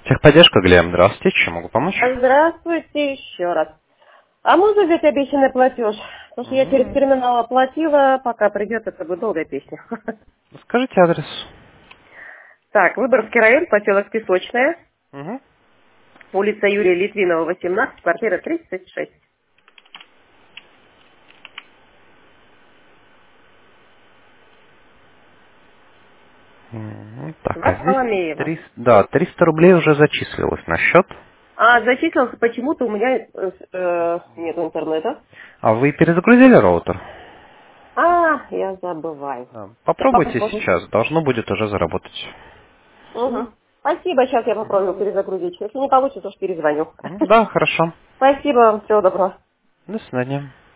Техподдержка, Глеб, здравствуйте, чем могу помочь? Здравствуйте еще раз. А можно взять обещанный платеж? Потому что я через М, терминал оплатила, пока придет, это будет долгая песня. Скажите адрес. Так, Выборгский район, поселок Песочная, Мгм. улица Юрия Литвинова, 18, квартира 36. Так, а здесь Варфоломеева. 300 рублей уже зачислилось на счет. А зачислился почему-то у меня нет интернета. А вы перезагрузили роутер? Я забываю. Да. Сейчас Попробуйте попробую. сейчас, должно будет уже заработать. Угу. Спасибо, сейчас я попробую перезагрузить. Если не получится, то перезвоню. Да, хорошо. Спасибо вам, всего доброго. До свидания.